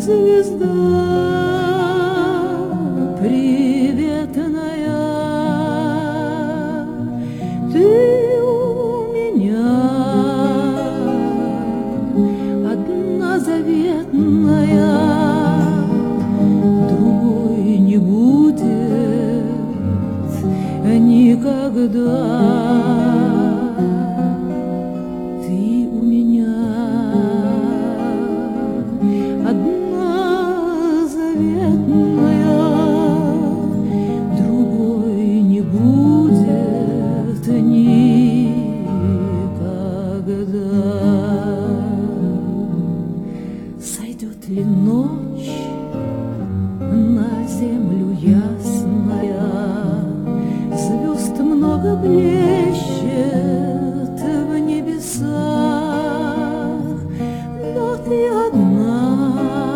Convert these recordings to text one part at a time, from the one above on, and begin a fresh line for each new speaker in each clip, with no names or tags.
звезда приветная, ты у меня одна заветная, другой не будет никогда. Ты у меня одна заветная, другой не будет никогда. Сойдет ли ночь на землю ясная, звезд много блещет в небесах, но ты одна,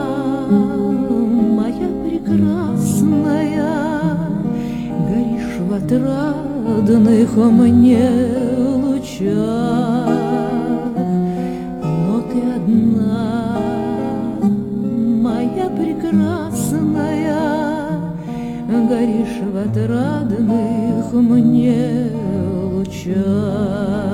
моя прекрасная, горишь в отрадных мне лучах, но ты одна, моя прекрасная, горишь в отрадных мне лучах.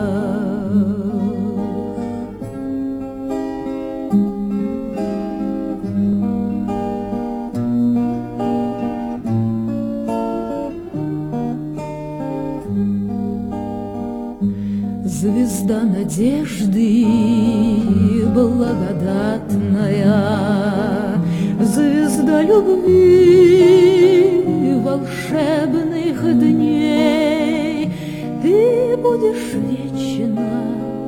Звезда надежды благодатная, звезда любви волшебных дней, ты будешь вечно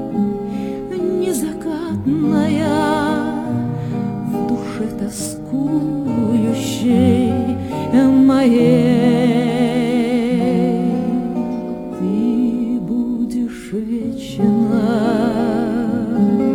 незакатная, в душе тоскующей моей. Ты будешь вечно